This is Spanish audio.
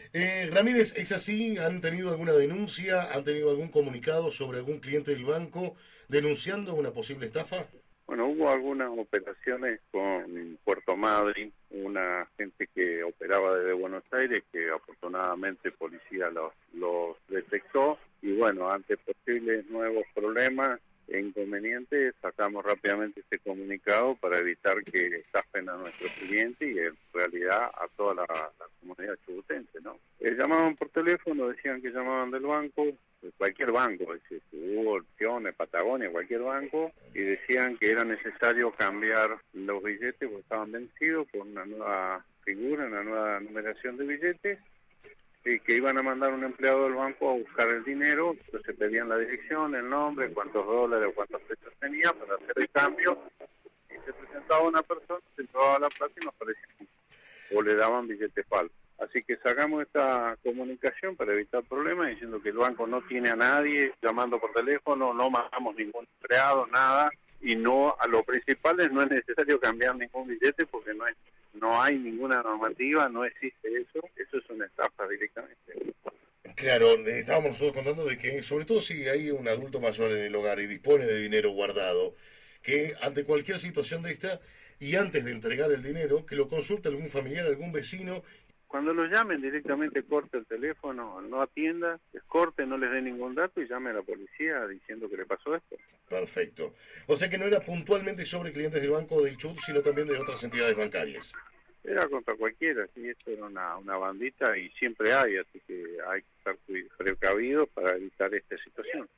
Ramírez, ¿es así? ¿Han tenido alguna denuncia? ¿Han tenido algún comunicado sobre algún cliente del banco denunciando una posible estafa? Bueno, hubo algunas operaciones con Puerto Madryn, una gente que operaba desde Buenos Aires, que afortunadamente policía los detectó, y bueno, ante posibles nuevos problemas e inconvenientes, sacamos rápidamente este comunicado para evitar que estafen a nuestros clientes y en realidad a toda la comunidad chubutense, ¿no? Llamaban por teléfono, decían que llamaban del banco, de cualquier banco, es decir, Hugo, Opciones, Patagonia, cualquier banco, y decían que era necesario cambiar los billetes porque estaban vencidos por una nueva figura, una nueva numeración de billetes, y que iban a mandar un empleado del banco a buscar el dinero, entonces pedían la dirección, el nombre, cuántos dólares o cuántos pesos tenía para hacer el cambio, y se presentaba una persona, se llevaba la plata y nos parecía o le daban billetes falsos. Así que sacamos esta comunicación para evitar problemas, diciendo que el banco no tiene a nadie llamando por teléfono, no mandamos ningún empleado, nada, y no, a lo principal no es necesario cambiar ningún billete porque no hay ninguna normativa, no existe eso es una estafa directamente. Claro, estábamos nosotros contando de que, sobre todo si hay un adulto mayor en el hogar y dispone de dinero guardado, que ante cualquier situación de esta, y antes de entregar el dinero, que lo consulte algún familiar, algún vecino. Cuando lo llamen directamente corte el teléfono, no atienda, corte, no les dé ningún dato y llame a la policía diciendo que le pasó esto. Perfecto. O sea que no era puntualmente sobre clientes del Banco del Chubut, sino también de otras entidades bancarias. Era contra cualquiera, sí, esto era una bandita y siempre hay, así que hay que estar precavidos para evitar esta situación.